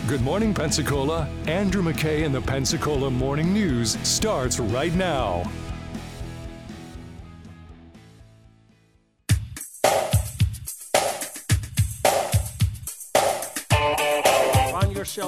Good morning, Pensacola. Andrew McKay and the Pensacola Morning News starts right now. On yourself.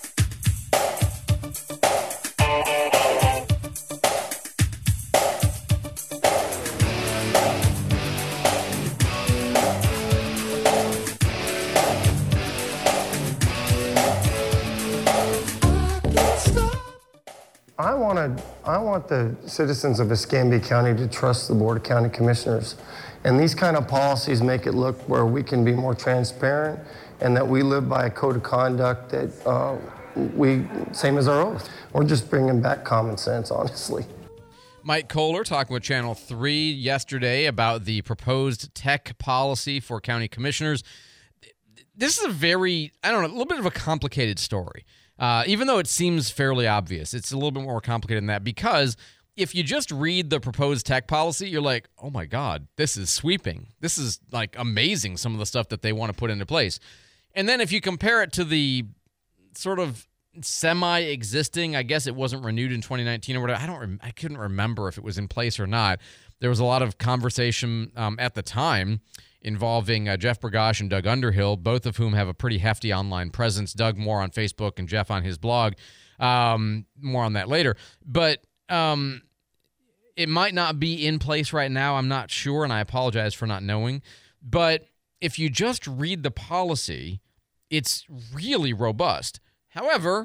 I want the citizens of Escambia County to trust the Board of County Commissioners. And these kind of policies make it look where we can be more transparent and that we live by a code of conduct that same as our oath. We're just bringing back common sense, honestly. Mike Kohler talking with Channel 3 yesterday about the proposed tech policy for county commissioners. This is a little bit of a complicated story. Even though it seems fairly obvious, it's a little bit more complicated than that, because if you just read the proposed tech policy, you're like, oh my God, this is sweeping. This is like amazing, some of the stuff that they want to put into place. And then if you compare it to the sort of semi-existing, I guess it wasn't renewed in 2019 or whatever. I couldn't remember if it was in place or not. There was a lot of conversation at the time involving Jeff Bergosh and Doug Underhill, both of whom have a pretty hefty online presence. Doug more on Facebook and Jeff on his blog. More on that later. But it might not be in place right now. I'm not sure, and I apologize for not knowing. But if you just read the policy, it's really robust. However,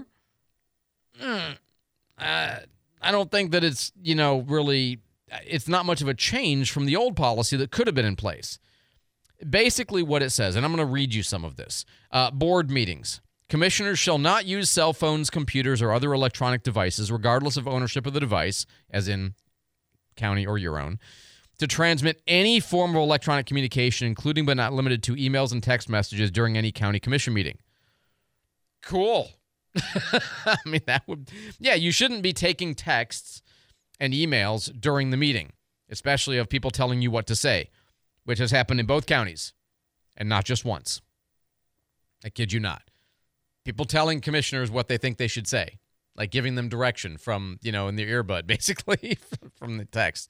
I don't think that it's, really, it's not much of a change from the old policy that could have been in place. Basically what it says, and I'm going to read you some of this. Board meetings. Commissioners shall not use cell phones, computers, or other electronic devices, regardless of ownership of the device, as in county or your own, to transmit any form of electronic communication, including but not limited to emails and text messages during any county commission meeting. Cool. I mean, you shouldn't be taking texts and emails during the meeting, especially of people telling you what to say, which has happened in both counties, and not just once. I kid you not. People telling commissioners what they think they should say, like giving them direction from, in their earbud, basically, from the text.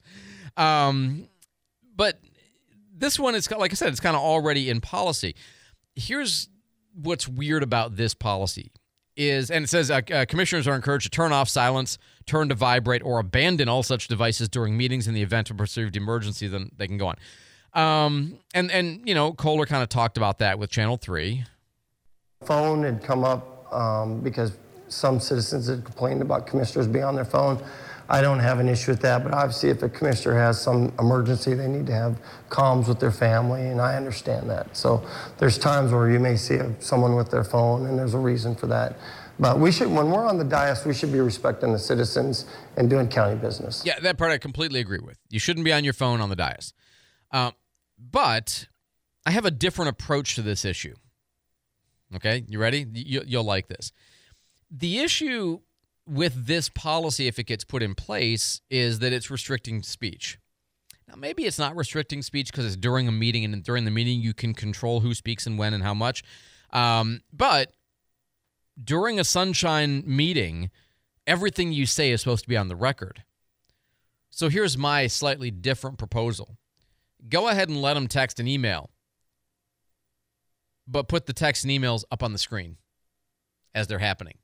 But this one is, like I said, it's kind of already in policy. Here's what's weird about this policy is, and it says commissioners are encouraged to turn off, silence, turn to vibrate, or abandon all such devices during meetings in the event of a perceived emergency. Then they can go on. Kohler kind of talked about that with Channel 3. Phone had come up because some citizens had complained about commissioners being on their phone. I don't have an issue with that, but obviously if a commissioner has some emergency, they need to have comms with their family, and I understand that. So there's times where you may see someone with their phone, and there's a reason for that. But when we're on the dais, we should be respecting the citizens and doing county business. Yeah, that part I completely agree with. You shouldn't be on your phone on the dais. But I have a different approach to this issue. Okay, you ready? You'll like this. The issue with this policy, if it gets put in place, is that it's restricting speech. Now, maybe it's not restricting speech because it's during a meeting, and during the meeting you can control who speaks and when and how much. But during a sunshine meeting, everything you say is supposed to be on the record. So here's my slightly different proposal. Go ahead and let them text and email, but put the text and emails up on the screen as they're happening.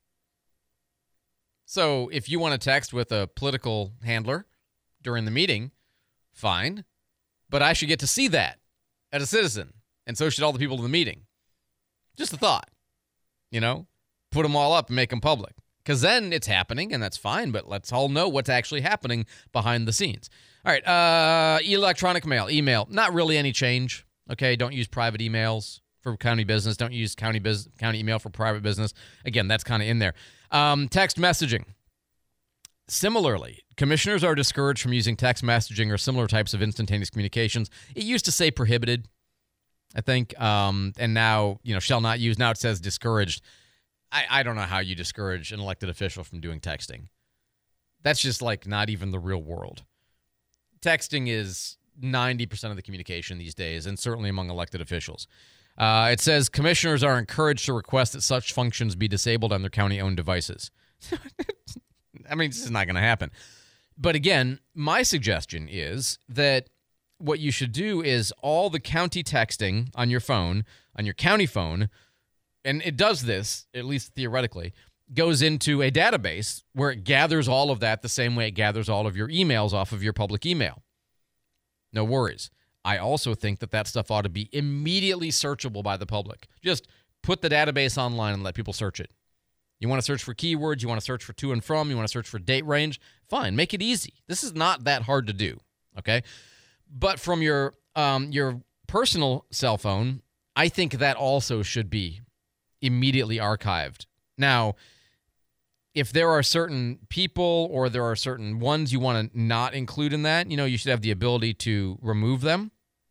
So if you want to text with a political handler during the meeting, fine, but I should get to see that as a citizen, and so should all the people in the meeting. Just a thought, put them all up and make them public, because then it's happening, and that's fine, but let's all know what's actually happening behind the scenes. All right, electronic mail, email, not really any change. Okay, don't use private emails for county business. Don't use county email for private business. Again, that's kind of in there. Text messaging. Similarly, commissioners are discouraged from using text messaging or similar types of instantaneous communications. It used to say prohibited, I think, and now, shall not use. Now it says discouraged. I don't know how you discourage an elected official from doing texting. That's just like not even the real world. Texting is 90% of the communication these days, and certainly among elected officials. It says commissioners are encouraged to request that such functions be disabled on their county-owned devices. I mean, this is not going to happen. But again, my suggestion is that what you should do is all the county texting on your phone, on your county phone, and it does this, at least theoretically, goes into a database where it gathers all of that the same way it gathers all of your emails off of your public email. No worries. I also think that stuff ought to be immediately searchable by the public. Just put the database online and let people search it. You want to search for keywords, you want to search for to and from, you want to search for date range, fine, make it easy. This is not that hard to do, okay? But from your personal cell phone, I think that also should be immediately archived. Now, if there are certain people or there are certain ones you want to not include in that, you should have the ability to remove them.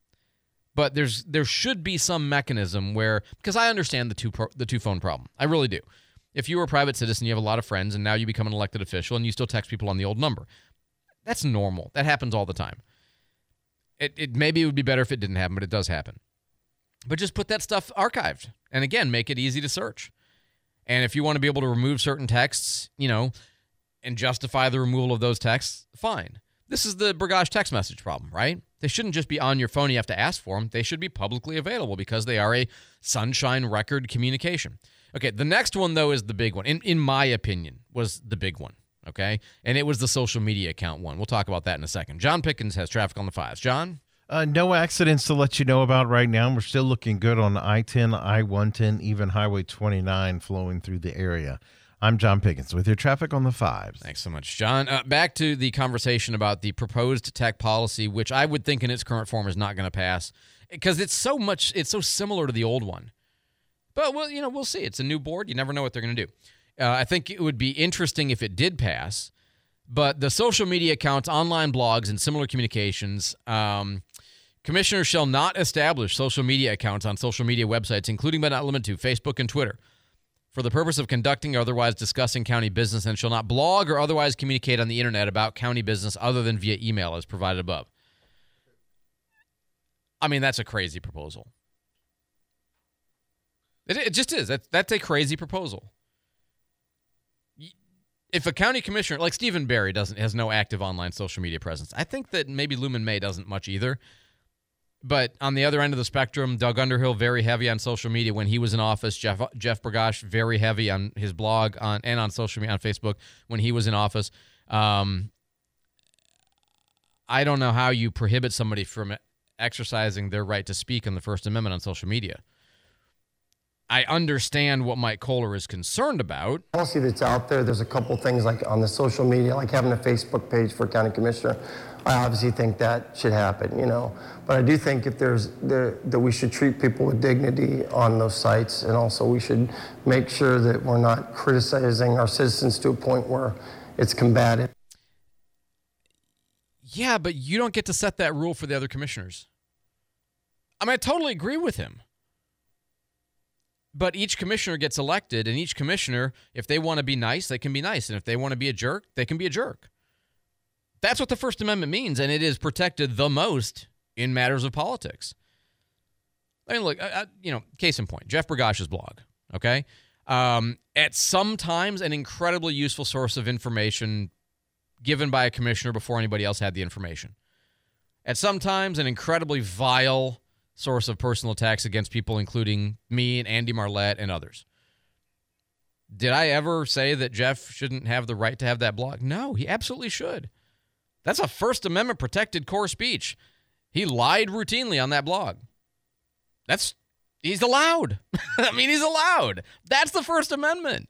But there should be some mechanism where, because I understand the two phone problem. I really do. If you were a private citizen, you have a lot of friends, and now you become an elected official, and you still text people on the old number. That's normal. That happens all the time. Maybe it would be better if it didn't happen, but it does happen. But just put that stuff archived. And again, make it easy to search. And if you want to be able to remove certain texts, and justify the removal of those texts, fine. This is the Burgash text message problem, right? They shouldn't just be on your phone. You have to ask for them. They should be publicly available because they are a sunshine record communication. Okay, the next one, though, is the big one. In my opinion, was the big one, okay? And it was the social media account one. We'll talk about that in a second. John Pickens has traffic on the 5s. John? No accidents to let you know about right now. We're still looking good on I-10, I-110, even Highway 29 flowing through the area. I'm John Pickens with your traffic on the 5s. Thanks so much, John. Back to the conversation about the proposed tech policy, which I would think in its current form is not going to pass because it's so similar to the old one. But we'll see. It's a new board. You never know what they're going to do. I think it would be interesting if it did pass. But the social media accounts, online blogs, and similar communications, commissioners shall not establish social media accounts on social media websites, including but not limited to Facebook and Twitter, for the purpose of conducting or otherwise discussing county business, and shall not blog or otherwise communicate on the internet about county business other than via email as provided above. I mean, that's a crazy proposal. It just is. That's a crazy proposal. If a county commissioner, like Stephen Barry, has no active online social media presence, I think that maybe Lumen May doesn't much either. But on the other end of the spectrum, Doug Underhill, very heavy on social media when he was in office. Jeff Burgash, very heavy on his blog and on social media, on Facebook when he was in office. I don't know how you prohibit somebody from exercising their right to speak on the First Amendment on social media. I understand what Mike Kohler is concerned about. Policy that's out there, there's a couple things like on the social media, like having a Facebook page for a county commissioner. I obviously think that should happen, But I do think if that we should treat people with dignity on those sites, and also we should make sure that we're not criticizing our citizens to a point where it's combative. Yeah, but you don't get to set that rule for the other commissioners. I mean, I totally agree with him. But each commissioner gets elected, and each commissioner, if they want to be nice, they can be nice. And if they want to be a jerk, they can be a jerk. That's what the First Amendment means, and it is protected the most in matters of politics. I mean, look, case in point, Jeff Burgash's blog, okay? At some times, an incredibly useful source of information given by a commissioner before anybody else had the information. At some times, an incredibly vile source of personal attacks against people, including me and Andy Marlette and others. Did I ever say that Jeff shouldn't have the right to have that blog? No, he absolutely should. That's a First Amendment protected core speech. He lied routinely on that blog. He's allowed. I mean, he's allowed. That's the First Amendment.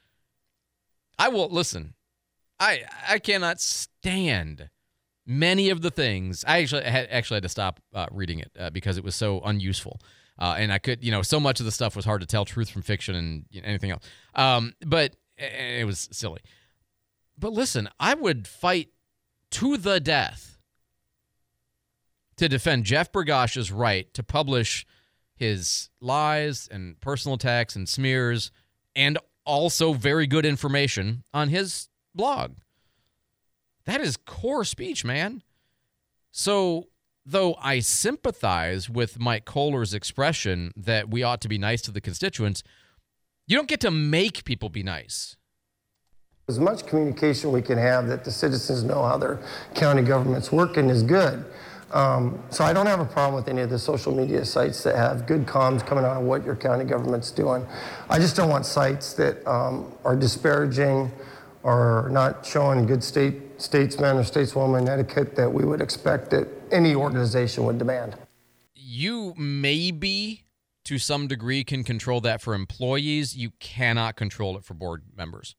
I cannot stand many of the things. I actually had to stop reading it because it was so unuseful. And I could, so much of the stuff was hard to tell truth from fiction and anything else. But it was silly. But listen, I would fight to the death to defend Jeff Burgash's right to publish his lies and personal attacks and smears and also very good information on his blog. That is core speech, man. So though I sympathize with Mike Kohler's expression that we ought to be nice to the constituents, you don't get to make people be nice. As much communication we can have that the citizens know how their county government's working is good. So I don't have a problem with any of the social media sites that have good comms coming out of what your county government's doing. I just don't want sites that are disparaging or not showing good statesman or stateswoman etiquette that we would expect that any organization would demand. You maybe, to some degree, can control that for employees. You cannot control it for board members.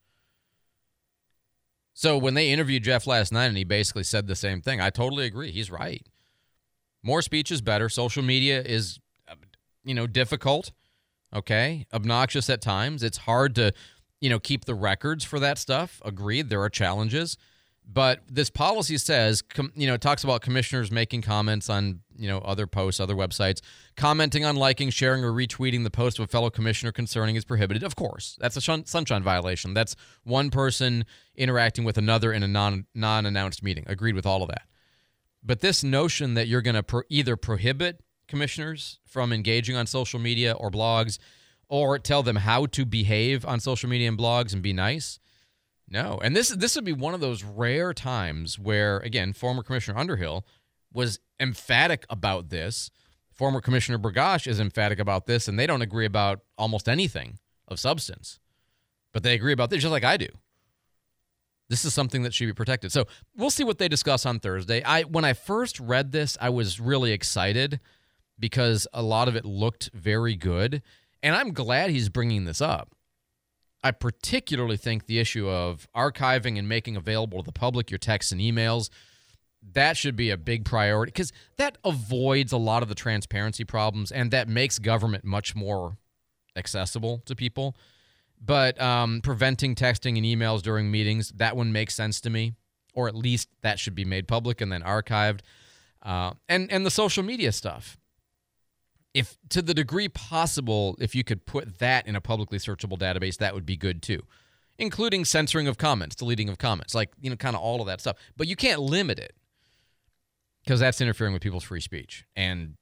So when they interviewed Jeff last night and he basically said the same thing, I totally agree. He's right. More speech is better. Social media is, difficult, okay, obnoxious at times. It's hard to, keep the records for that stuff. Agreed, there are challenges. But this policy says, it talks about commissioners making comments on, other posts, other websites. Commenting on, liking, sharing, or retweeting the post of a fellow commissioner concerning is prohibited. Of course, that's a sunshine violation. That's one person interacting with another in a non-announced meeting. Agreed with all of that. But this notion that you're going to either prohibit commissioners from engaging on social media or blogs, or tell them how to behave on social media and blogs and be nice, no. And this would be one of those rare times where, again, former Commissioner Underhill was emphatic about this. Former Commissioner Burgash is emphatic about this, and they don't agree about almost anything of substance. But they agree about this just like I do. This is something that should be protected. So we'll see what they discuss on Thursday. When I first read this, I was really excited because a lot of it looked very good. And I'm glad he's bringing this up. I particularly think the issue of archiving and making available to the public your texts and emails, that should be a big priority because that avoids a lot of the transparency problems and that makes government much more accessible to people. But preventing texting and emails during meetings, that one makes sense to me, or at least that should be made public and then archived. And the social media stuff. If to the degree possible, if you could put that in a publicly searchable database, that would be good too, including censoring of comments, deleting of comments, kind of all of that stuff. But you can't limit it because that's interfering with people's free speech. And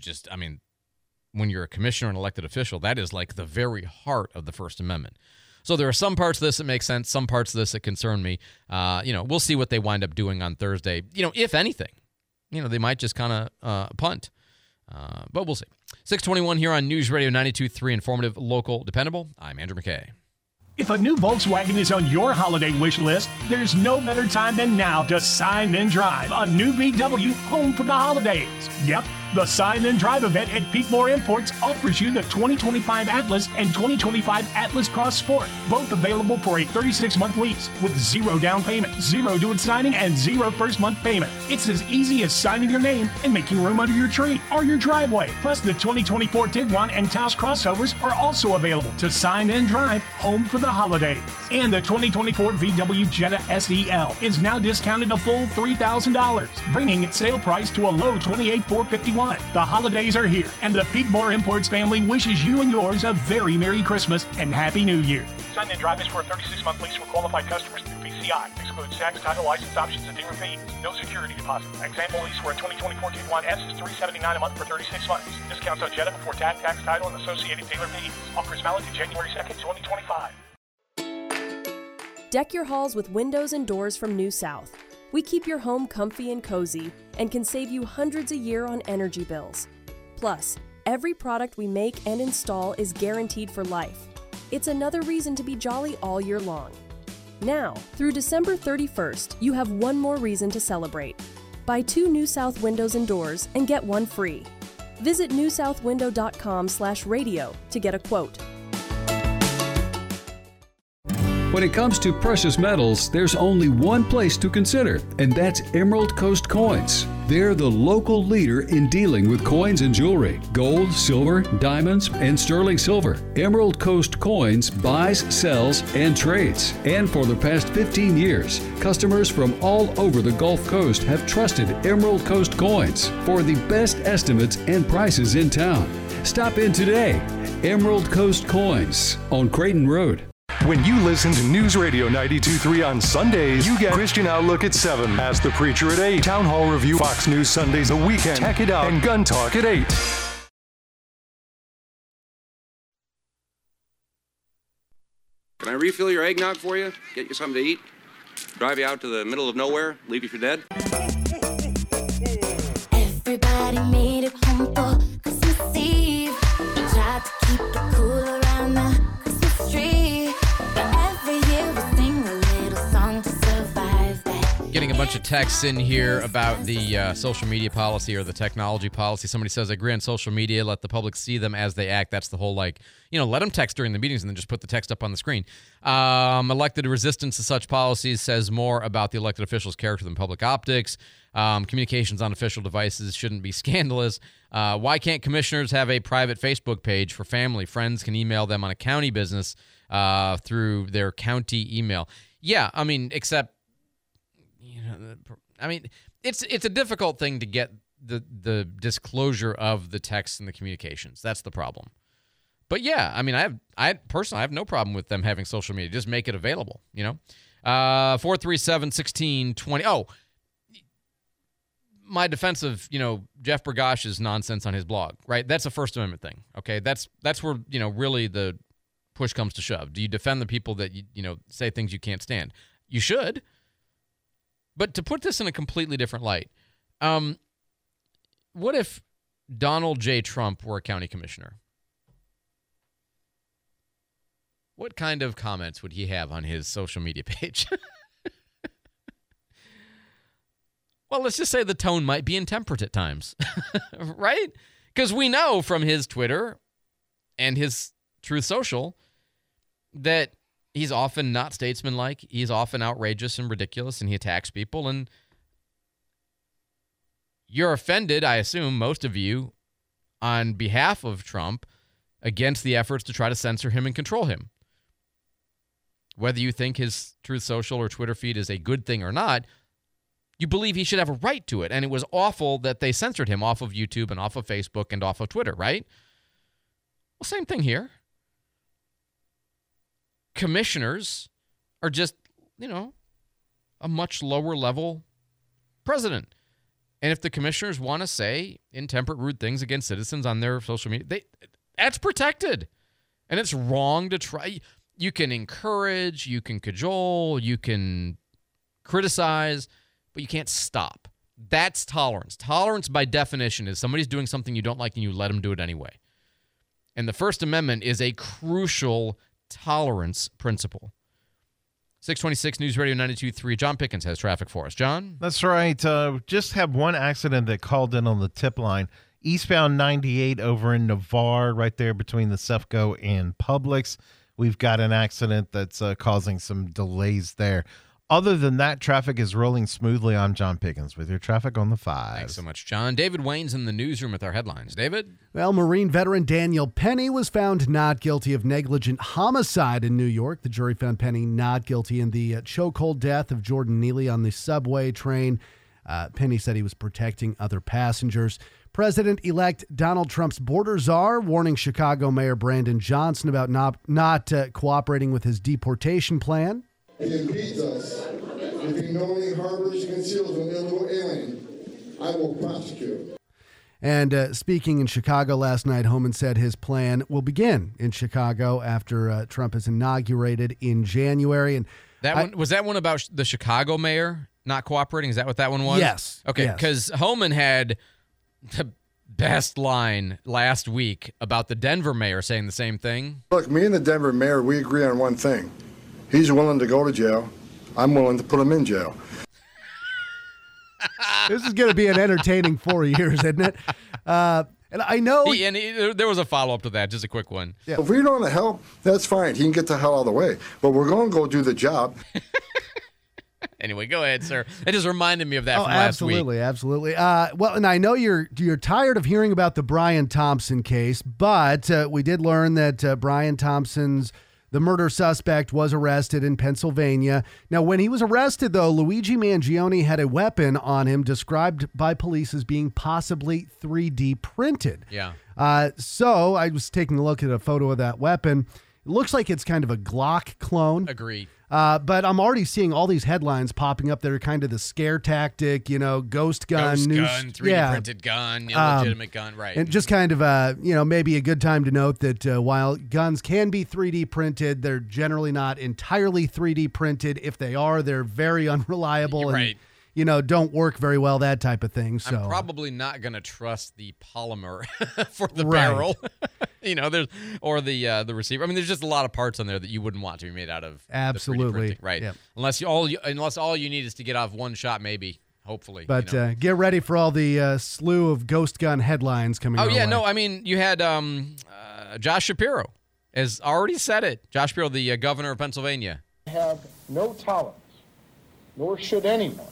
when you're a commissioner and elected official, that is like the very heart of the First Amendment. So there are some parts of this that make sense, some parts of this that concern me. We'll see what they wind up doing on Thursday. If anything, they might just kind of punt. But we'll see. 621 here on News Radio 92.3, informative, local, dependable. I'm Andrew McKay. If a new Volkswagen is on your holiday wish list, there's no better time than now to sign and drive a new VW home for the holidays. Yep, the Sign and Drive event at Peatmore Imports offers you the 2025 Atlas and 2025 Atlas Cross Sport, both available for a 36-month lease with zero down payment, zero due at signing, and zero first-month payment. It's as easy as signing your name and making room under your tree or your driveway. Plus, the 2024 Tiguan and Taos crossovers are also available to sign and drive home for the holidays. And the 2024 VW Jetta SEL is now discounted a full $3,000, bringing its sale price to a low $28,451. The holidays are here, and the Peatmore Imports family wishes you and yours a very Merry Christmas and Happy New Year. Sign and Drive is for a 36-month lease for qualified customers through PCI. Excludes tax, title, license options, and dealer fees. No security deposit. Example lease for a 2024 Tiguan S is $379 a month for 36 months. Discounts on Jetta before tax, title, and associated dealer fees. Offers valid to January 2nd, 2025. Deck your halls with windows and doors from New South. We keep your home comfy and cozy and can save you hundreds a year on energy bills. Plus, every product we make and install is guaranteed for life. It's another reason to be jolly all year long. Now, through December 31st, you have one more reason to celebrate. Buy 2 New South windows and doors and get one free. Visit newsouthwindow.com/radio to get a quote. When it comes to precious metals, there's only one place to consider, and that's Emerald Coast Coins. They're the local leader in dealing with coins and jewelry, gold, silver, diamonds, and sterling silver. Emerald Coast Coins buys, sells, and trades. And for the past 15 years, customers from all over the Gulf Coast have trusted Emerald Coast Coins for the best estimates and prices in town. Stop in today. Emerald Coast Coins on Creighton Road. When you listen to News Radio 92.3 on Sundays, you get Christian Outlook at 7, Ask the Preacher at 8, Town Hall Review, Fox News Sundays The Weekend, Tech It Out, and Gun Talk at 8. Can I refill your eggnog for you? Get you something to eat? Drive you out to the middle of nowhere? Leave you for dead? Everybody made it home for Christmas Eve. Tried to keep it cool around the Christmas tree. But every year we sing a little song to survive that. Getting a bunch of texts in here about the social media policy or the technology policy. Somebody says, I agree on social media, let the public see them as they act. That's the whole, let them text during the meetings and then just put the text up on the screen. Elected resistance to such policies says more about the elected official's character than public optics. Communications on official devices shouldn't be scandalous. Why can't commissioners have a private Facebook page for family? Friends can email them on a county business through their county email. Yeah, except, it's a difficult thing to get the disclosure of the text and the communications. That's the problem. But yeah, I personally have no problem with them having social media. Just make it available, 437-1620. Oh, my defense of, Jeff Bergosh's nonsense on his blog, right? That's a First Amendment thing, okay? That's where, really the push comes to shove. Do you defend the people that, say things you can't stand? You should. But to put this in a completely different light, what if Donald J. Trump were a county commissioner? What kind of comments would he have on his social media page? Well, let's just say the tone might be intemperate at times, right? Because we know from his Twitter and his Truth Social that he's often not statesmanlike. He's often outrageous and ridiculous, and he attacks people. And you're offended, I assume, most of you, on behalf of Trump, against the efforts to try to censor him and control him. Whether you think his Truth Social or Twitter feed is a good thing or not, you believe he should have a right to it. And it was awful that they censored him off of YouTube and off of Facebook and off of Twitter, right? Well, same thing here. Commissioners are just, a much lower level president. And if the commissioners want to say intemperate, rude things against citizens on their social media, that's protected. And it's wrong to try. You can encourage, you can cajole, you can criticize, but you can't stop. That's tolerance. Tolerance, by definition, is somebody's doing something you don't like and you let them do it anyway. And the First Amendment is a crucial tolerance principle. 626 News Radio 92.3. John Pickens has traffic for us. John? That's right. Just have one accident that called in on the tip line. Eastbound 98 over in Navarre, right there between the Cefco and Publix. We've got an accident that's causing some delays there. Other than that, traffic is rolling smoothly. I'm John Pickens with your traffic on the 5. Thanks so much, John. David Wayne's in the newsroom with our headlines. David? Well, Marine veteran Daniel Penny was found not guilty of negligent homicide in New York. The jury found Penny not guilty in the chokehold death of Jordan Neely on the subway train. Penny said he was protecting other passengers. President-elect Donald Trump's border czar warning Chicago Mayor Brandon Johnson about not cooperating with his deportation plan. If he impedes us, if he knowingly harbors and conceals an illegal alien, I will prosecute. And speaking in Chicago last night, Homan said his plan will begin in Chicago after Trump is inaugurated in January. And was that one about the Chicago mayor not cooperating? Is that what that one was? Yes. Okay, because Homan had the best line last week about the Denver mayor saying the same thing. Look, me and the Denver mayor, we agree on one thing. He's willing to go to jail. I'm willing to put him in jail. This is going to be an entertaining 4 years, isn't it? And I know... there was a follow-up to that, just a quick one. Yeah. If we don't want to help, that's fine. He can get the hell out of the way. But we're going to go do the job. Anyway, go ahead, sir. It just reminded me of that from last week. Absolutely. Well, and I know you're tired of hearing about the Brian Thompson case, but we did learn that Brian Thompson's the murder suspect was arrested in Pennsylvania. Now, when he was arrested, though, Luigi Mangione had a weapon on him described by police as being possibly 3D printed. Yeah. So I was taking a look at a photo of that weapon. It looks like it's kind of a Glock clone. Agreed. But I'm already seeing all these headlines popping up that are kind of the scare tactic, ghost gun. Ghost news, gun, 3D printed gun, legitimate gun, right. And just kind of, maybe a good time to note that while guns can be 3D printed, they're generally not entirely 3D printed. If they are, they're very unreliable Right. and, don't work very well, that type of thing. So I'm probably not going to trust the polymer for the Right. barrel, or the receiver. I mean, there's just a lot of parts on there that you wouldn't want to be made out of. the 3D Absolutely. printing, right? Yep. Unless all you need is to get off one shot, maybe, hopefully. But get ready for all the slew of ghost gun headlines coming our way. I mean, you had Josh Shapiro has already said it. Josh Shapiro, the governor of Pennsylvania. Have no tolerance, nor should anyone,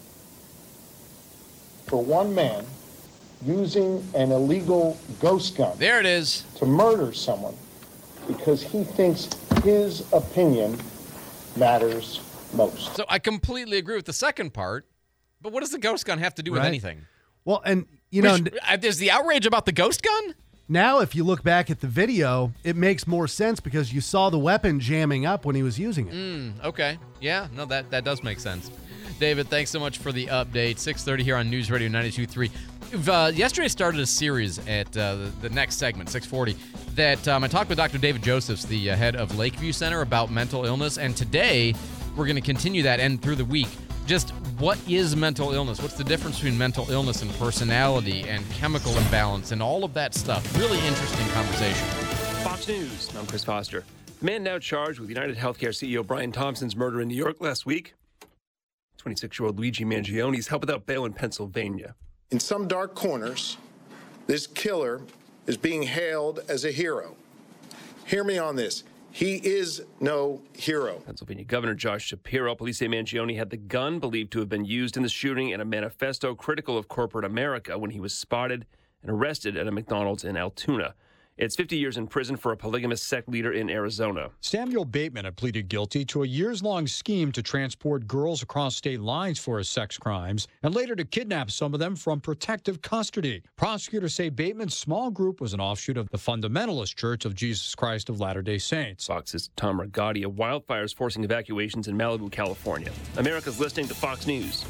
for one man using an illegal ghost gun There it is. to murder someone because he thinks his opinion matters most. So I completely agree with the second part, but what does the ghost gun have to do with Right. anything? Well, and, There's the outrage about the ghost gun? now if you look back at the video, it makes more sense because you saw the weapon jamming up when he was using it. Okay. Yeah, no, that does make sense. David, thanks so much for the update. 6:30 here on News Radio 92.3. Yesterday started a series at the next segment, 6:40, that I talked with Dr. David Josephs, the head of Lakeview Center, about mental illness. And today we're going to continue that and through the week. Just what is mental illness? What's the difference between mental illness and personality and chemical imbalance and all of that stuff? Really interesting conversation. Fox News, I'm Chris Foster. The man now charged with United Healthcare CEO Brian Thompson's murder in New York last week, 26-year-old Luigi Mangioni's held without bail in Pennsylvania. In some dark corners, this killer is being hailed as a hero. Hear me on this. He is no hero. Pennsylvania Governor Josh Shapiro, police say Mangione had the gun believed to have been used in the shooting and a manifesto critical of corporate America when he was spotted and arrested at a McDonald's in Altoona. It's 50 years in prison for a polygamous sect leader in Arizona. Samuel Bateman had pleaded guilty to a years-long scheme to transport girls across state lines for his sex crimes and later to kidnap some of them from protective custody. Prosecutors say Bateman's small group was an offshoot of the Fundamentalist Church of Jesus Christ of Latter-day Saints. Fox's Tom Rigotti. Of wildfires forcing evacuations in Malibu, California. America's listening to Fox News.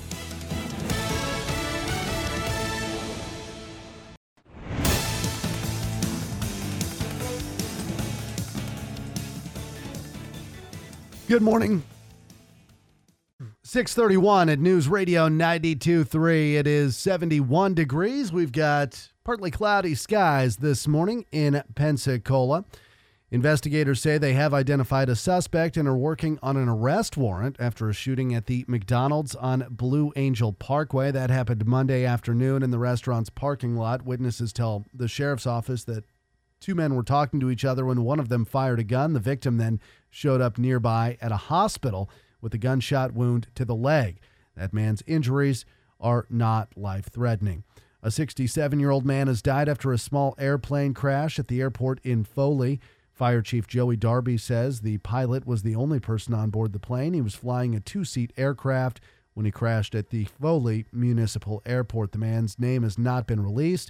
Good morning. 6:31 at News Radio 92.3. It is 71 degrees. We've got partly cloudy skies this morning in Pensacola. Investigators say they have identified a suspect and are working on an arrest warrant after a shooting at the McDonald's on Blue Angel Parkway. That happened Monday afternoon in the restaurant's parking lot. Witnesses tell the sheriff's office that two men were talking to each other when one of them fired a gun. The victim then showed up nearby at a hospital with a gunshot wound to the leg. That man's injuries are not life-threatening. A 67-year-old man has died after a small airplane crash at the airport in Foley. Fire Chief Joey Darby says the pilot was the only person on board the plane. He was flying a two-seat aircraft when he crashed at the Foley Municipal Airport. The man's name has not been released.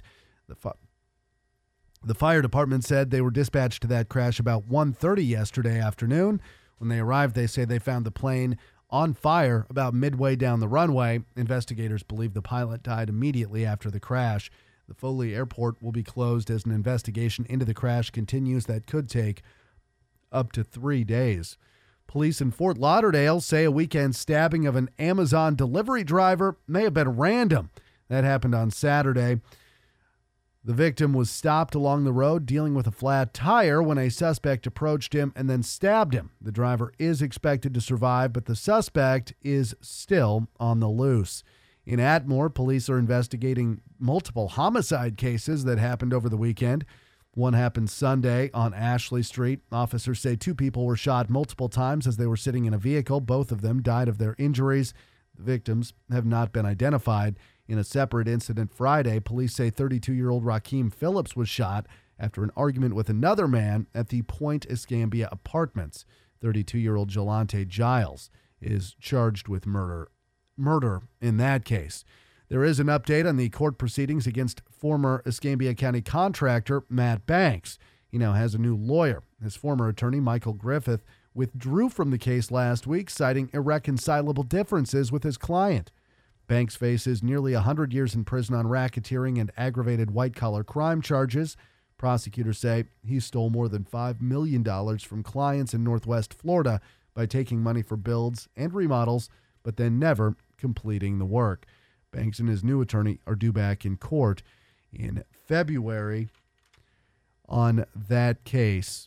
The fire department said they were dispatched to that crash about 1:30 yesterday afternoon. When they arrived, they say they found the plane on fire about midway down the runway. Investigators believe the pilot died immediately after the crash. The Foley Airport will be closed as an investigation into the crash continues. That could take up to 3 days. Police in Fort Lauderdale say a weekend stabbing of an Amazon delivery driver may have been random. That happened on Saturday. The victim was stopped along the road dealing with a flat tire when a suspect approached him and then stabbed him. The driver is expected to survive, but the suspect is still on the loose. In Atmore, police are investigating multiple homicide cases that happened over the weekend. One happened Sunday on Ashley Street. Officers say two people were shot multiple times as they were sitting in a vehicle. Both of them died of their injuries. The victims have not been identified. In a separate incident Friday, police say 32-year-old Rakeem Phillips was shot after an argument with another man at the Point Escambia Apartments. 32-year-old Jelante Giles is charged with murder in that case. There is an update on the court proceedings against former Escambia County contractor Matt Banks. He now has a new lawyer. His former attorney, Michael Griffith, withdrew from the case last week, citing irreconcilable differences with his client. Banks faces nearly 100 years in prison on racketeering and aggravated white-collar crime charges. Prosecutors say he stole more than $5 million from clients in Northwest Florida by taking money for builds and remodels, but then never completing the work. Banks and his new attorney are due back in court in February on that case.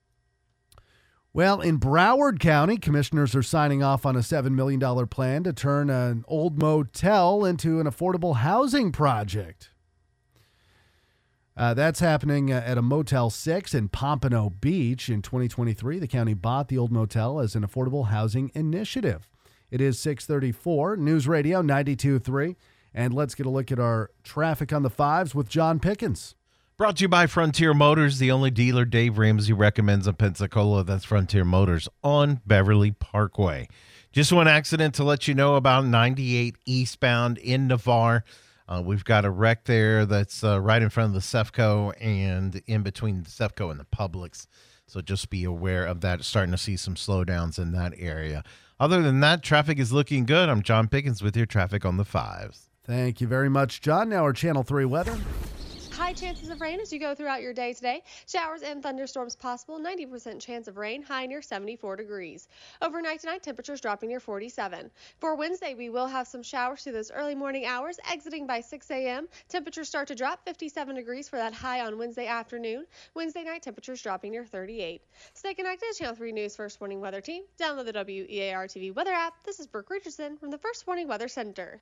Well, in Broward County, commissioners are signing off on a $7 million plan to turn an old motel into an affordable housing project. That's happening at a Motel 6 in Pompano Beach in 2023. The county bought the old motel as an affordable housing initiative. It is 6:34, News Radio 92.3. And let's get a look at our traffic on the fives with John Pickens. Brought to you by Frontier Motors, the only dealer Dave Ramsey recommends in Pensacola. That's Frontier Motors on Beverly Parkway. Just one accident to let you know about, 98 eastbound in Navarre. We've got a wreck there that's right in front of the CEFCO and in between the CEFCO and the Publix. So just be aware of that. Starting to see some slowdowns in that area. Other than that, traffic is looking good. I'm John Pickens with your traffic on the fives. Thank you very much, John. Now our Channel 3 weather. High chances of rain as you go throughout your day today. Showers and thunderstorms possible. 90% chance of rain. High near 74 degrees. Overnight tonight, temperatures dropping near 47. For Wednesday, we will have some showers through those early morning hours, exiting by 6 a.m. Temperatures start to drop. 57 degrees for that high on Wednesday afternoon. Wednesday night, temperatures dropping near 38. Stay connected to Channel 3 News First Warning Weather Team. Download the WEAR TV weather app. This is Brooke Richardson from the First Warning Weather Center.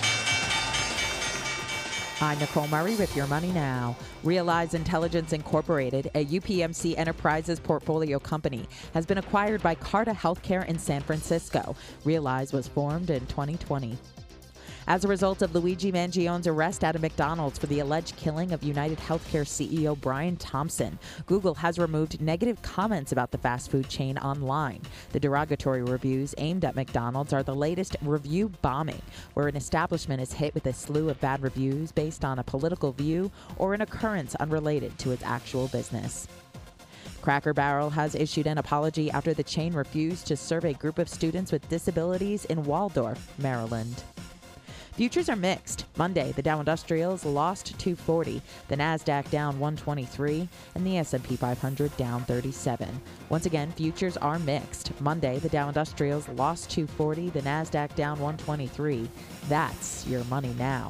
I'm Nicole Murray with Your Money Now. Realize Intelligence Incorporated, a UPMC Enterprises portfolio company, has been acquired by Carta Healthcare in San Francisco. Realize was formed in 2020. As a result of Luigi Mangione's arrest at a McDonald's for the alleged killing of United Healthcare CEO Brian Thompson, Google has removed negative comments about the fast food chain online. The derogatory reviews aimed at McDonald's are the latest review bombing, where an establishment is hit with a slew of bad reviews based on a political view or an occurrence unrelated to its actual business. Cracker Barrel has issued an apology after the chain refused to serve a group of students with disabilities in Waldorf, Maryland. Futures are mixed. Monday, the Dow Industrials lost 240, the Nasdaq down 123, and the S&P 500 down 37. Once again, futures are mixed. Monday, the Dow Industrials lost 240, the Nasdaq down 123. That's Your Money Now.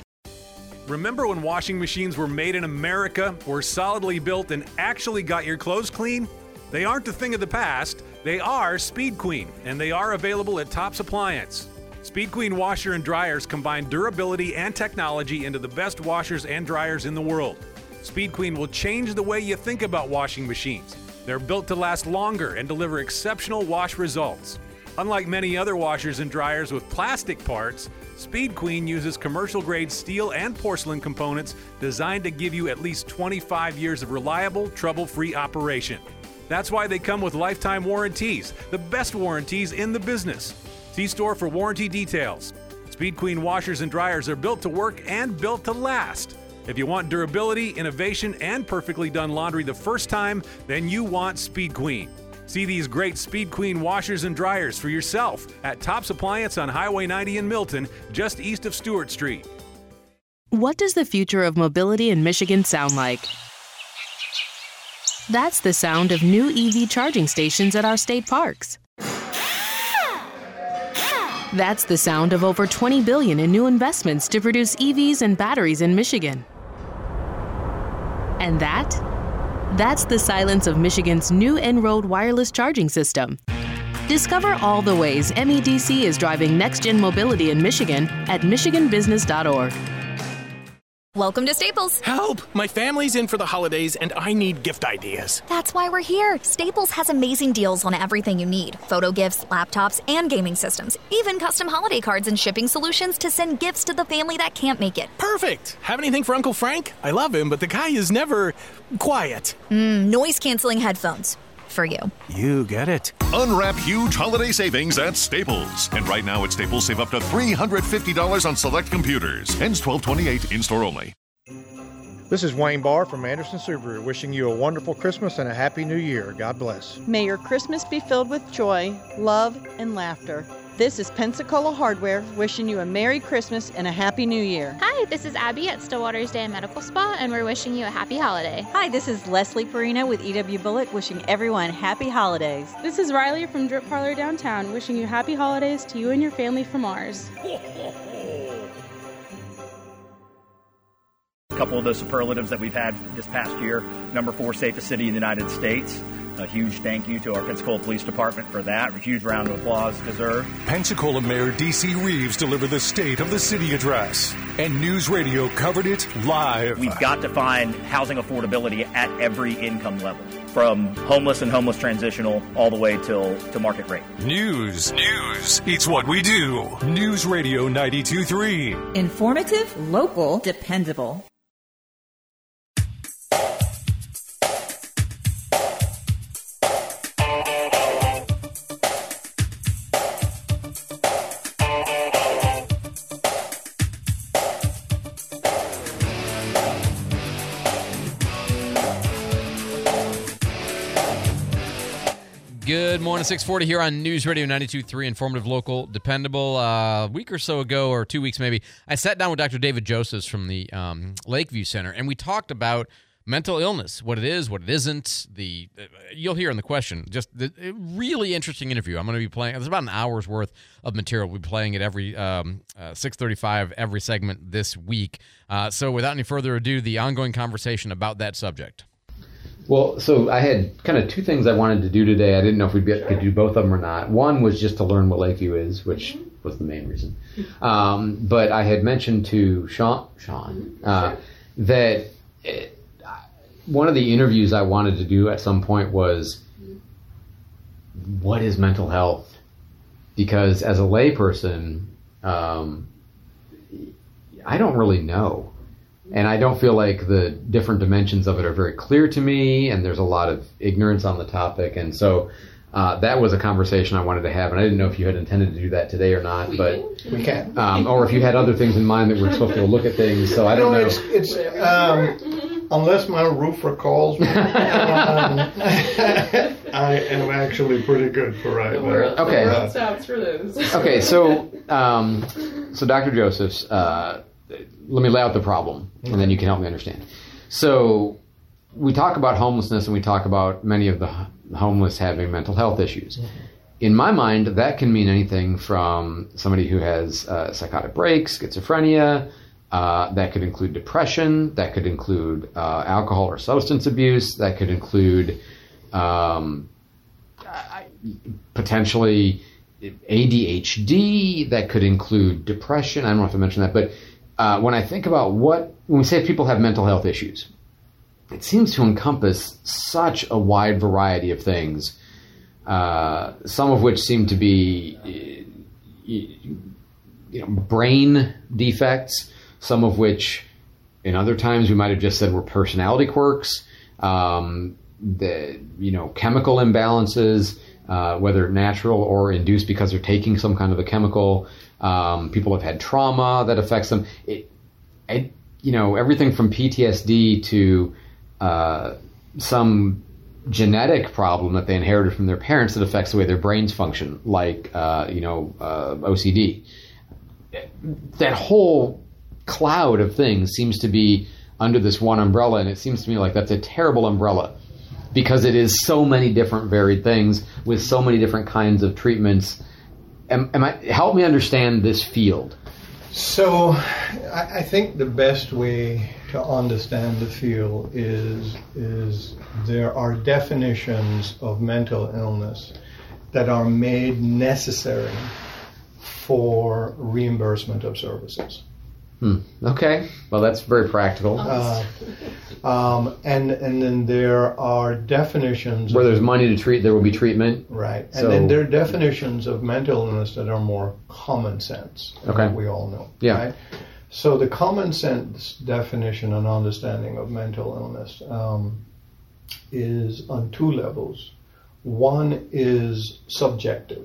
Remember when washing machines were made in America, were solidly built, and actually got your clothes clean? They aren't a thing of the past. They are Speed Queen, and they are available at Tops Appliance. Speed Queen washer and dryers combine durability and technology into the best washers and dryers in the world. Speed Queen will change the way you think about washing machines. They're built to last longer and deliver exceptional wash results. Unlike many other washers and dryers with plastic parts, Speed Queen uses commercial-grade steel and porcelain components designed to give you at least 25 years of reliable, trouble-free operation. That's why they come with lifetime warranties, the best warranties in the business. See store for warranty details. Speed Queen washers and dryers are built to work and built to last. If you want durability, innovation, and perfectly done laundry the first time, then you want Speed Queen. See these great Speed Queen washers and dryers for yourself at Tops Appliance on Highway 90 in Milton, just east of Stewart Street. What does the future of mobility in Michigan sound like? That's the sound of new EV charging stations at our state parks. That's the sound of over $20 billion in new investments to produce EVs and batteries in Michigan. And that's the silence of Michigan's new En-Road wireless charging system. Discover all the ways MEDC is driving next-gen mobility in Michigan at michiganbusiness.org. Welcome to Staples. Help! My family's in for the holidays and I need gift ideas. That's why we're here. Staples has amazing deals on everything you need. Photo gifts, laptops, and gaming systems. Even custom holiday cards and shipping solutions to send gifts to the family that can't make it. Perfect! Have anything for Uncle Frank? I love him, but the guy is never quiet. Noise-canceling headphones. For you. You get it. Unwrap huge holiday savings at Staples. And right now at Staples, save up to $350 on select computers. Ends 12/28, in-store only. This is Wayne Barr from Anderson Subaru, wishing you a wonderful Christmas and a Happy New Year. God bless. May your Christmas be filled with joy, love, and laughter. This is Pensacola Hardware, wishing you a Merry Christmas and a Happy New Year. Hi, this is Abby at Stillwater's Day Medical Spa, and we're wishing you a happy holiday. Hi, this is Leslie Perino with EW Bullock, wishing everyone happy holidays. This is Riley from Drip Parlor Downtown, wishing you happy holidays to you and your family from ours. A couple of the superlatives that we've had this past year. Number 4 safest city in the United States. A huge thank you to our Pensacola Police Department for that. A huge round of applause deserved. Pensacola Mayor D.C. Reeves delivered the State of the City address, and News Radio covered it live. We've got to find housing affordability at every income level, from homeless and homeless transitional all the way to market rate. News. It's what we do. News Radio 92.3. Informative, local, dependable. Good morning, 640 here on News Radio 92.3, informative, local, dependable. A week or so ago, or 2 weeks maybe, I sat down with Dr. David Josephs from the Lakeview Center, and we talked about mental illness, what it is, what it isn't. You'll hear in the question, just the really interesting interview. I'm going to be playing, there's about an hour's worth of material. We'll be playing it every 6:35, every segment this week. So without any further ado, the ongoing conversation about that subject. Well, so I had kind of two things I wanted to do today. I didn't know if could do both of them or not. One was just to learn what Lakeview is, which was the main reason. But I had mentioned to Sean that one of the interviews I wanted to do at some point was, what is mental health? Because as a layperson, I don't really know. And I don't feel like the different dimensions of it are very clear to me, and there's a lot of ignorance on the topic. And so that was a conversation I wanted to have, and I didn't know if you had intended to do that today or not. But we can. Or if you had other things in mind that we're supposed to look at things. So I don't know. It's unless my roofer calls me, I am actually pretty good for right now. Okay. Okay, so Dr. Josephs, let me lay out the problem, and then you can help me understand. So we talk about homelessness, and we talk about many of the homeless having mental health issues. In my mind, that can mean anything from somebody who has psychotic breaks, schizophrenia, that could include depression, that could include alcohol or substance abuse, that could include potentially ADHD, that could include depression. I don't know if I mentioned that, but when I think about when we say people have mental health issues, it seems to encompass such a wide variety of things, some of which seem to be brain defects, some of which in other times we might have just said were personality quirks, chemical imbalances, whether natural or induced because they're taking some kind of a chemical. People have had trauma that affects them. Everything from PTSD to some genetic problem that they inherited from their parents that affects the way their brains function, like OCD. That whole cloud of things seems to be under this one umbrella, and it seems to me like that's a terrible umbrella because it is so many different varied things with so many different kinds of treatments. Help me understand this field. So I think the best way to understand the field is there are definitions of mental illness that are made necessary for reimbursement of services. Okay. Well, that's very practical. And then there are definitions where there's money to treat, there will be treatment. Right. And then there are definitions of mental illness that are more common sense. Okay. That we all know. Yeah. Right? So the common sense definition and understanding of mental illness is on two levels. One is subjective.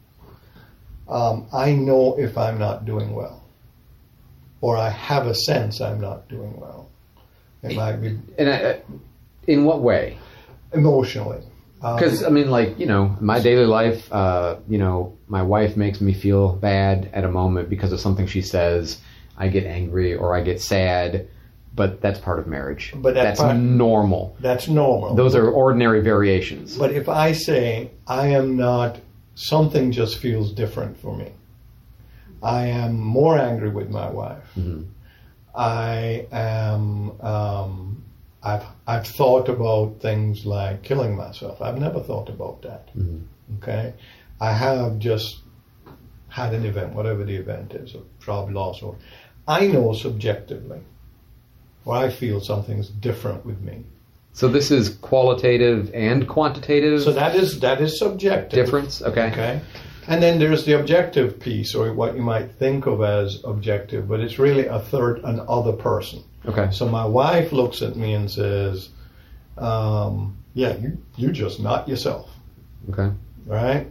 I know if I'm not doing well, or I have a sense I'm not doing well. It might be. And in what way? Emotionally. Because, my daily life, my wife makes me feel bad at a moment because of something she says. I get angry or I get sad, but that's part of marriage. But that's normal. That's normal. Those are ordinary variations. But if I say, I am not, something just feels different for me. I am more angry with my wife. Mm-hmm. I am, I've thought about things like killing myself. I've never thought about that. Mm-hmm. Okay? I have just had an event, whatever the event is, a job loss, or I know subjectively, or I feel something's different with me. So this is qualitative and quantitative? So that is subjective. Difference? Okay. And then there's the objective piece, or what you might think of as objective, but it's really an other person. Okay. So my wife looks at me and says, you're just not yourself. Okay. Right?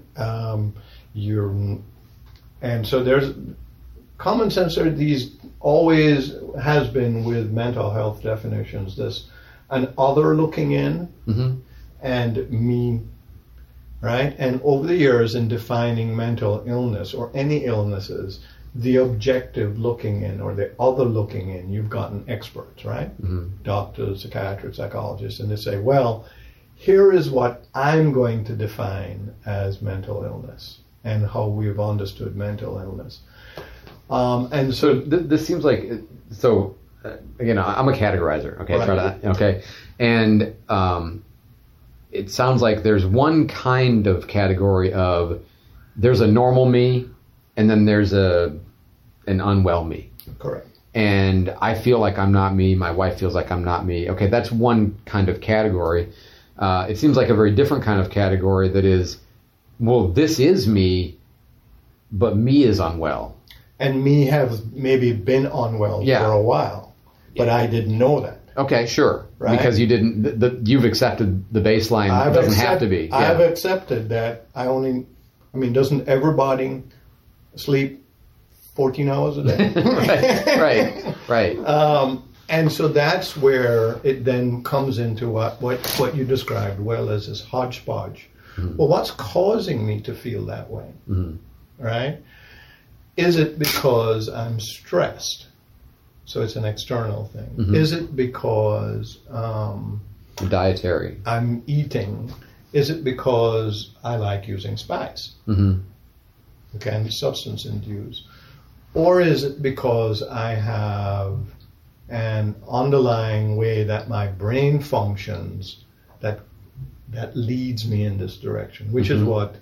And so there's common sense. These always has been with mental health definitions. This an other looking in mm-hmm. and me, right? And over the years in defining mental illness or any illnesses, the objective looking in or the other looking in, you've gotten experts, right? Mm-hmm. Doctors, psychiatrists, psychologists, and they say, well, here is what I'm going to define as mental illness and how we've understood mental illness. And so this seems like, again, I'm a categorizer, okay? Right. And it sounds like there's one kind of category of there's a normal me and then there's an unwell me. Correct. And I feel like I'm not me. My wife feels like I'm not me. Okay, that's one kind of category. It seems like a very different kind of category that is, well, this is me, but me is unwell. And me have maybe been unwell for a while, but I didn't know that. Okay, sure. Right? Because you didn't. You've accepted the baseline. It doesn't have to be. Yeah. I've accepted that. Doesn't everybody sleep 14 hours a day? Right. And so that's where it then comes into what you described well as this hodgepodge. Mm-hmm. Well, what's causing me to feel that way? Mm-hmm. Right? Is it because I'm stressed? So it's an external thing. Mm-hmm. Is it because dietary? I'm eating? Is it because I like using spice? Mm-hmm. Okay, and substance induced. Or is it because I have an underlying way that my brain functions that leads me in this direction, which mm-hmm. is what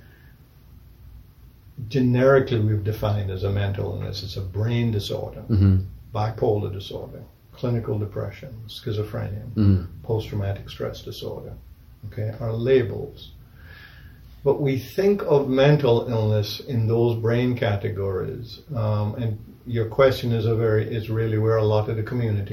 generically we've defined as a mental illness. It's a brain disorder, mm-hmm. bipolar disorder, clinical depression, schizophrenia, mm-hmm. post-traumatic stress disorder, okay, are labels. But we think of mental illness in those brain categories, and your question is really where a lot of the community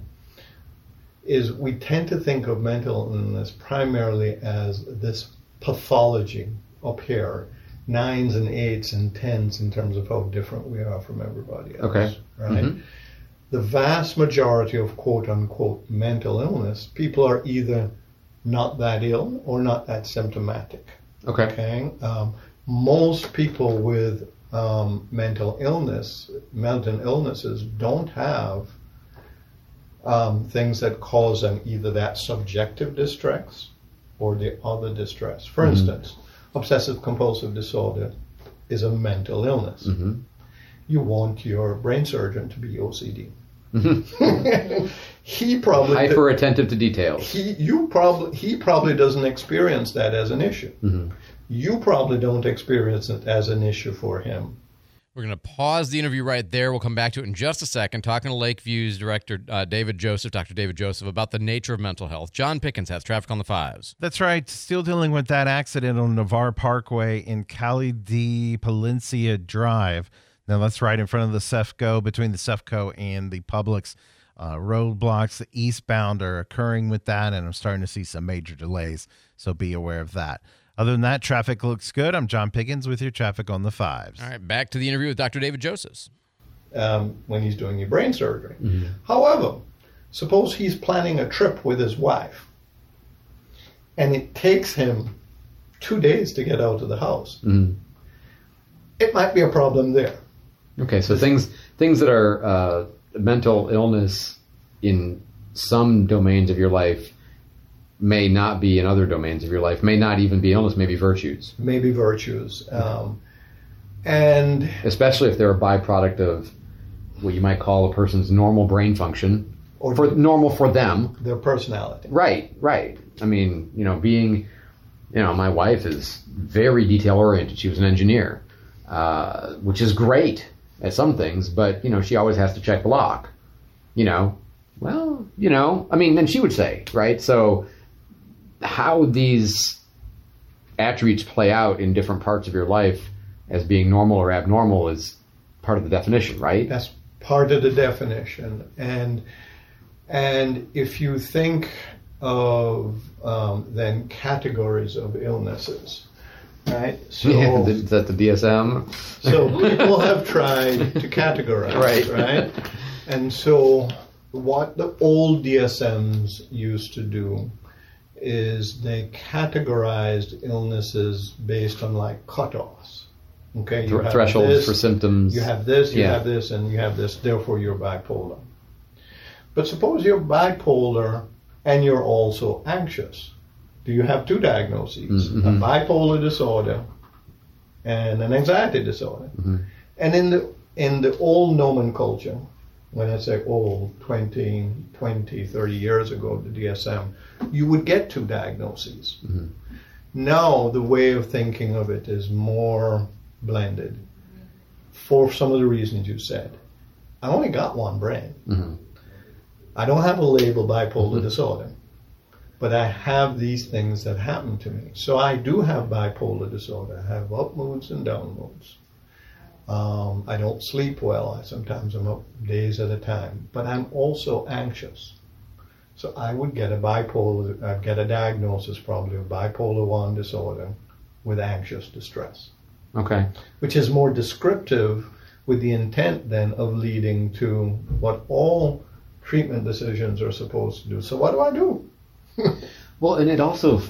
is we tend to think of mental illness primarily as this pathology up here, 9s and 8s and 10s in terms of how different we are from everybody else. Okay. Right? Mm-hmm. The vast majority of quote-unquote mental illness, people are either not that ill or not that symptomatic. Okay. Most people with mental illnesses don't have things that cause them either that subjective distress or the other distress. For mm-hmm. instance, obsessive compulsive disorder is a mental illness. Mm-hmm. You want your brain surgeon to be OCD. Mm-hmm. He probably hyper attentive to details. He probably doesn't experience that as an issue. Mm-hmm. You probably don't experience it as an issue for him. We're going to pause the interview right there. We'll come back to it in just a second, talking to Lakeview's director, Dr. David Joseph, about the nature of mental health. John Pickens has traffic on the 5s. That's right. Still dealing with that accident on Navarre Parkway in Cali de Palencia Drive. Now, that's right in front of the CEFCO, between the CEFCO and the Publix. Roadblocks eastbound are occurring with that, and I'm starting to see some major delays, so be aware of that. Other than that, traffic looks good. I'm John Pickens with your traffic on the 5s. All right, back to the interview with Dr. David Joseph. When he's doing your brain surgery. Mm-hmm. However, Suppose he's planning a trip with his wife, and it takes him 2 days to get out of the house. Mm-hmm. It might be a problem there. Okay, so things that are mental illness in some domains of your life may not be in other domains of your life, may not even be illness, maybe virtues. Maybe virtues. And especially if they're a byproduct of what you might call a person's normal brain function, or normal for them. Their personality. Right. I mean, my wife is very detail-oriented. She was an engineer, which is great at some things, but, she always has to check the lock. Then she would say, right? So how these attributes play out in different parts of your life as being normal or abnormal is part of the definition, right? That's part of the definition. And if you think of then categories of illnesses, right? So is that the DSM? So people have tried to categorize, right? And so what the old DSMs used to do is they categorized illnesses based on like cutoffs. Okay, you have thresholds this, for symptoms. You have this, you have this, and you have this. Therefore, you're bipolar. But suppose you're bipolar and you're also anxious. Do you have two diagnoses? Mm-hmm. A bipolar disorder and an anxiety disorder. Mm-hmm. And in the old nomenclature, when I say old, 20, 30 years ago, the DSM, you would get two diagnoses. Mm-hmm. Now, the way of thinking of it is more blended for some of the reasons you said. I only got one brain. Mm-hmm. I don't have a label bipolar disorder, but I have these things that happen to me. So I do have bipolar disorder. I have up moods and down moods. I don't sleep well. Sometimes I'm up days at a time. But I'm also anxious. So I would get I'd get a diagnosis probably of bipolar 1 disorder with anxious distress. Okay. Which is more descriptive with the intent then of leading to what all treatment decisions are supposed to do. So what do I do? Well, and it also...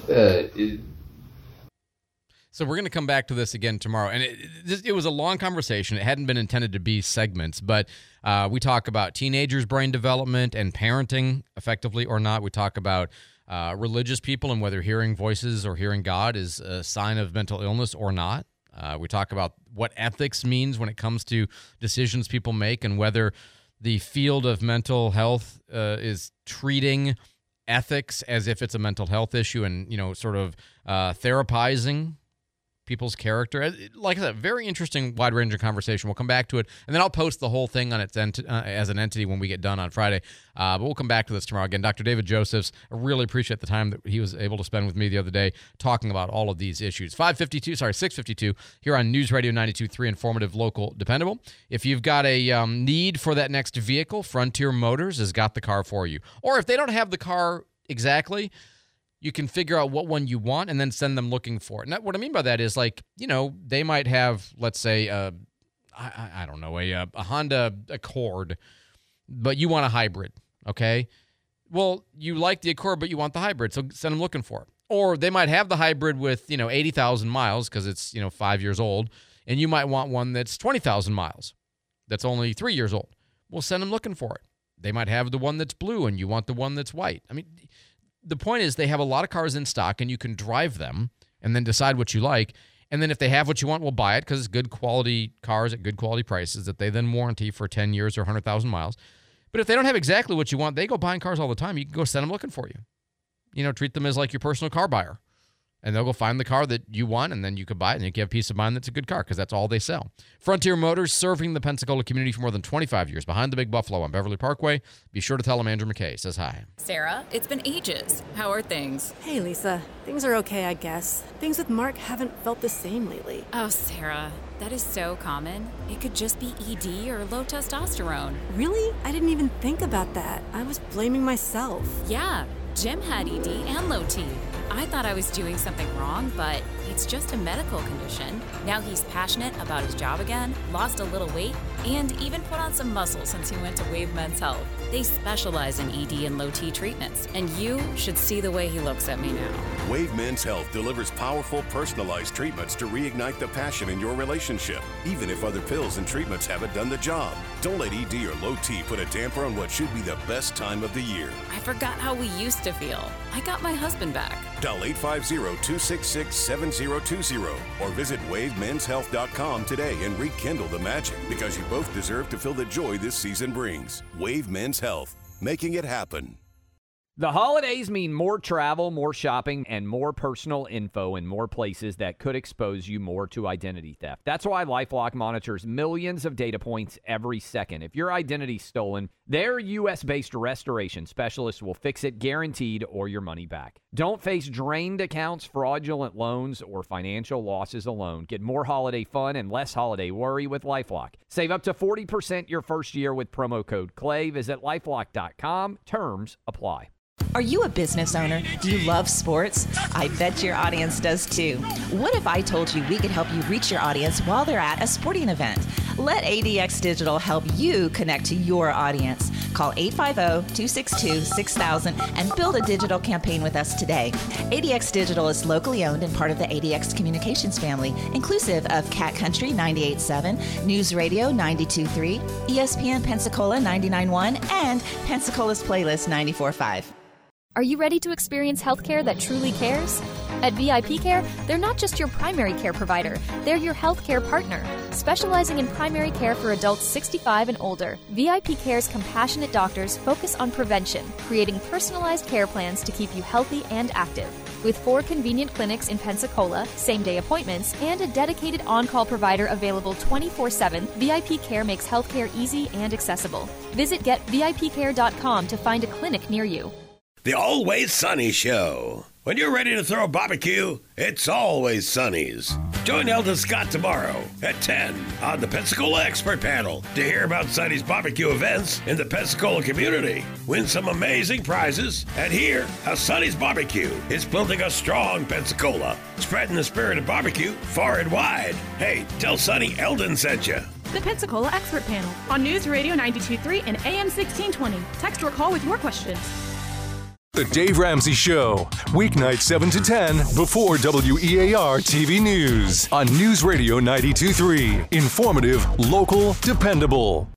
So we're going to come back to this again tomorrow. And it was a long conversation. It hadn't been intended to be segments, but we talk about teenagers' brain development and parenting, effectively or not. We talk about religious people and whether hearing voices or hearing God is a sign of mental illness or not. We talk about what ethics means when it comes to decisions people make and whether the field of mental health is treating ethics as if it's a mental health issue and, sort of therapizing people's character. Like I said, very interesting, wide-ranging conversation. We'll come back to it, and then I'll post the whole thing on its as an entity when we get done on Friday. But we'll come back to this tomorrow. Again, Dr. David Josephs, I really appreciate the time that he was able to spend with me the other day talking about all of these issues. 6:52 here on News Radio 92.3, informative, local, dependable. If you've got a need for that next vehicle, Frontier Motors has got the car for you. Or if they don't have the car exactly, you can figure out what one you want and then send them looking for it. And what I mean by that is, they might have, let's say, a Honda Accord, but you want a hybrid, okay? Well, you like the Accord, but you want the hybrid, so send them looking for it. Or they might have the hybrid with, 80,000 miles because it's, 5 years old, and you might want one that's 20,000 miles that's only 3 years old. Well, send them looking for it. They might have the one that's blue, and you want the one that's white. I mean, the point is they have a lot of cars in stock, and you can drive them and then decide what you like. And then if they have what you want, we'll buy it because it's good quality cars at good quality prices that they then warranty for 10 years or 100,000 miles. But if they don't have exactly what you want, they go buying cars all the time. You can go send them looking for you. Treat them as like your personal car buyer. And they'll go find the car that you want, and then you can buy it, and you can have peace of mind that's a good car because that's all they sell. Frontier Motors, serving the Pensacola community for more than 25 years, behind the Big Buffalo on Beverly Parkway. Be sure to tell them Andrew McKay says hi. Sarah, it's been ages. How are things? Hey, Lisa. Things are okay, I guess. Things with Mark haven't felt the same lately. Oh, Sarah, that is so common. It could just be ED or low testosterone. Really? I didn't even think about that. I was blaming myself. Yeah, Jim had ED and low T. I thought I was doing something wrong, but it's just a medical condition. Now he's passionate about his job again, lost a little weight, and even put on some muscle since he went to Wave Men's Health. They specialize in ED and low T treatments, and you should see the way he looks at me now. Wave Men's Health delivers powerful, personalized treatments to reignite the passion in your relationship, even if other pills and treatments haven't done the job. Don't let ED or low T put a damper on what should be the best time of the year. I forgot how we used to feel. I got my husband back. Dial 850-266-7020 or visit wavemenshealth.com today and rekindle the magic, because you both deserve to feel the joy this season brings. Wave Men's Health, making it happen. The holidays mean more travel, more shopping, and more personal info in more places that could expose you more to identity theft. That's why LifeLock monitors millions of data points every second. If your identity's stolen, their U.S.-based restoration specialists will fix it guaranteed, or your money back. Don't face drained accounts, fraudulent loans, or financial losses alone. Get more holiday fun and less holiday worry with LifeLock. Save up to 40% your first year with promo code CLAY. Visit LifeLock.com. Terms apply. Are you a business owner? Do you love sports? I bet your audience does too. What if I told you we could help you reach your audience while they're at a sporting event? Let ADX Digital help you connect to your audience. Call 850-262-6000 and build a digital campaign with us today. ADX Digital is locally owned and part of the ADX Communications family, inclusive of Cat Country 98.7, News Radio 92.3, ESPN Pensacola 99.1, and Pensacola's Playlist 94.5. Are you ready to experience healthcare that truly cares? At VIP Care, they're not just your primary care provider, they're your healthcare partner. Specializing in primary care for adults 65 and older, VIP Care's compassionate doctors focus on prevention, creating personalized care plans to keep you healthy and active. With 4 convenient clinics in Pensacola, same-day appointments, and a dedicated on-call provider available 24/7, VIP Care makes healthcare easy and accessible. Visit GetVIPCare.com to find a clinic near you. The Always Sunny Show. When you're ready to throw a barbecue, it's always Sunny's. Join Eldon Scott tomorrow at 10 on the Pensacola Expert Panel to hear about Sunny's barbecue events in the Pensacola community. Win some amazing prizes and hear how Sunny's Barbecue is building a strong Pensacola, spreading the spirit of barbecue far and wide. Hey, tell Sunny Eldon sent you. The Pensacola Expert Panel on News Radio 92.3 and AM 1620. Text or call with your questions. The Dave Ramsey Show, weeknight 7 to 10 before WEAR TV News on News Radio 92.3. Informative, local, dependable.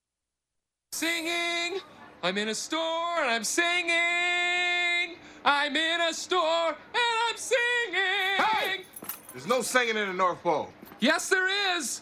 Singing, I'm in a store and I'm singing. I'm in a store and I'm singing. Hey! There's no singing in the North Pole. Yes, there is.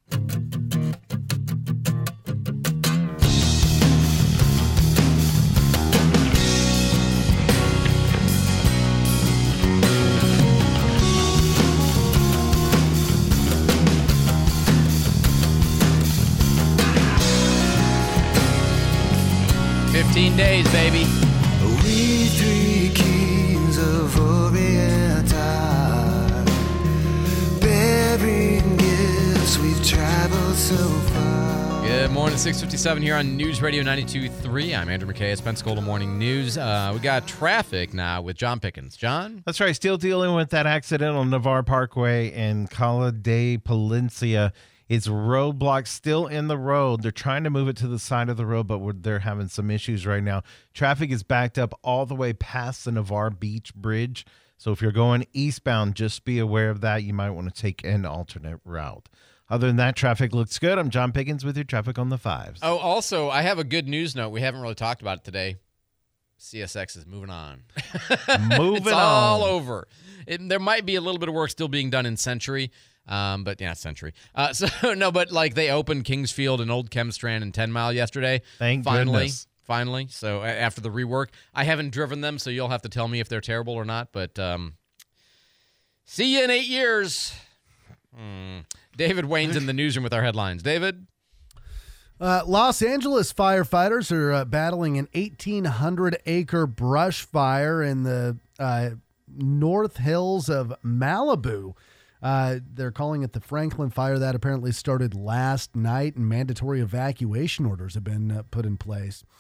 Days, baby. We 3 kings of Orient are bearing gifts. We've traveled so far. Good morning, 6:57 here on News Radio 92.3. I'm Andrew McKay. It's Pensacola Morning News. We got traffic now with John Pickens. John? That's right. Still dealing with that accident on Navarre Parkway in Cala de Palencia. It's roadblocks still in the road. They're trying to move it to the side of the road, but they're having some issues right now. Traffic is backed up all the way past the Navarre Beach Bridge. So if you're going eastbound, just be aware of that. You might want to take an alternate route. Other than that, traffic looks good. I'm John Pickens with your traffic on the 5s. Oh, also, I have a good news note. We haven't really talked about it today. CSX is moving on. Moving it's on. all over. There might be a little bit of work still being done in Century. But yeah, Century. But like they opened Kingsfield and Old Chemstrand and 10 Mile yesterday. Thank goodness. Finally. So after the rework, I haven't driven them, so you'll have to tell me if they're terrible or not. But see you in 8 years. David Wayne's in the newsroom with our headlines. David? Los Angeles firefighters are battling an 1,800-acre brush fire in the North Hills of Malibu. They're calling it the Franklin Fire. That apparently started last night, and mandatory evacuation orders have been put in place.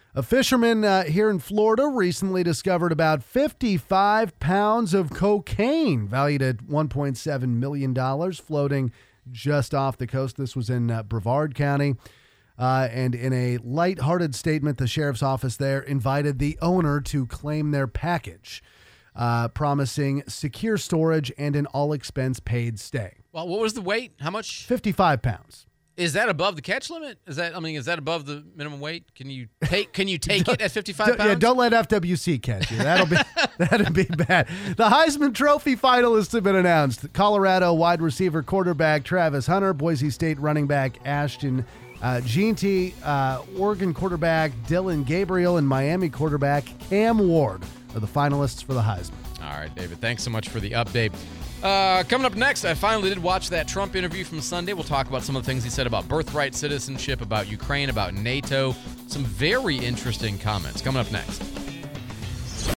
A fisherman here in Florida recently discovered about 55 pounds of cocaine valued at $1.7 million floating just off the coast. This was in Brevard County. And in a lighthearted statement, the sheriff's office there invited the owner to claim their package, promising secure storage and an all-expense-paid stay. Well, what was the weight? How much? 55 pounds. Is that above the catch limit? Is that above the minimum weight? Can you take it at 55 pounds? Yeah, don't let FWC catch you. That'd be bad. The Heisman Trophy finalists have been announced. Colorado wide receiver quarterback Travis Hunter, Boise State running back Ashton Jeanty, Oregon quarterback Dylan Gabriel, and Miami quarterback Cam Ward are the finalists for the Heisman. All right, David, thanks so much for the update. Coming up next, I finally did watch that Trump interview from Sunday. We'll talk about some of the things he said about birthright citizenship, about Ukraine, about NATO. Some very interesting comments coming up next.